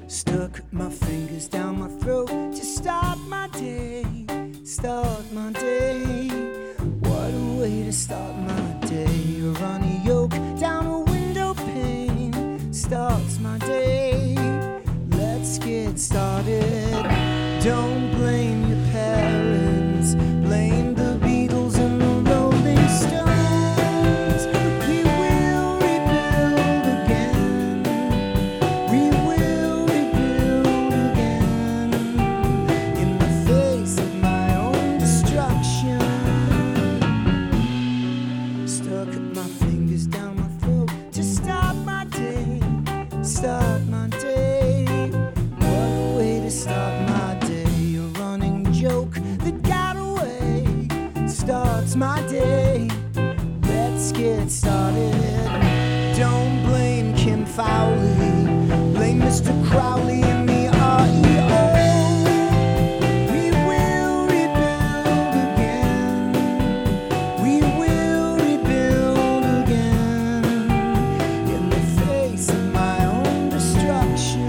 Stuck my fingers down my throat to start my day, start my day. What a way to start my day. A runny yoke down a window pane starts my day. Let's get started. Don't blame your parents, blame the Beatles and the Rolling Stones. We will rebuild again. We will rebuild again. In the face of my own destruction. Stuck my fingers down my throat to start my day, start my day. What a way to start my day. A running joke that got away starts my day. Let's get started. Don't blame Kim Fowley, blame Mr. Crowley and the REO. We will rebuild again. We will rebuild again. In the face of my own destruction.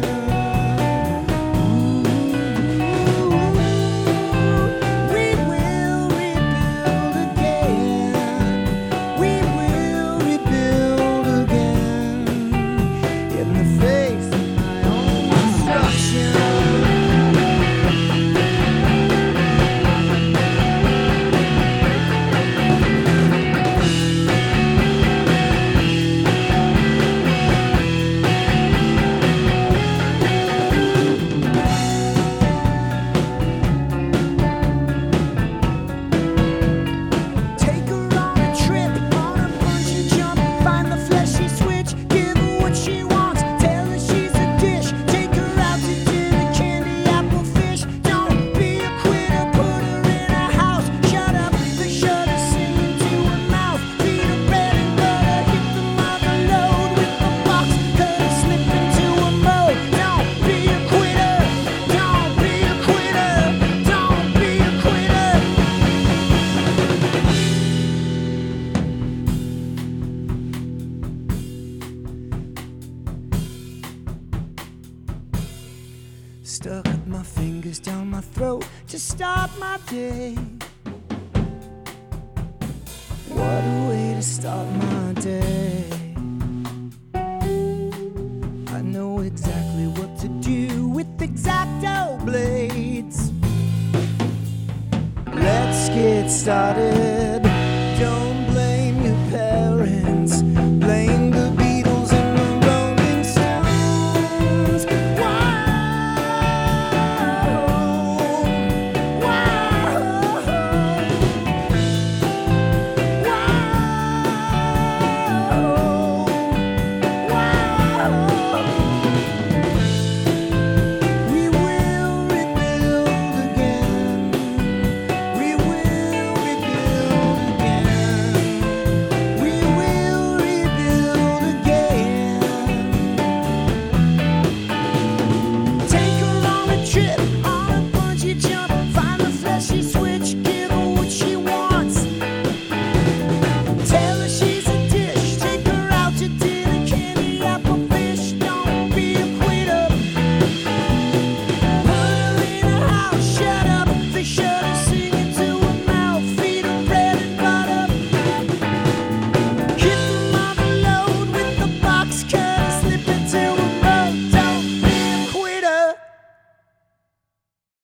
We will rebuild again. We will rebuild again. In the face of my own destruction. Take her on a trip, on a bungee jump, find the fleshy switch, give her what she wants, tell her she's a dish, take her out to dinner, candy apple fish. Don't be a quitter, put her in a house, shut up the shutter, sing into her mouth, feed her bread and butter, hit the mother load with the box, cut her slip into a mold. Don't be a quitter, don't be a quitter, don't be a quitter. Stuck my fingers down my throat to start my day. What a way to start my day. I know exactly what to do with X-Acto blades. Let's get started.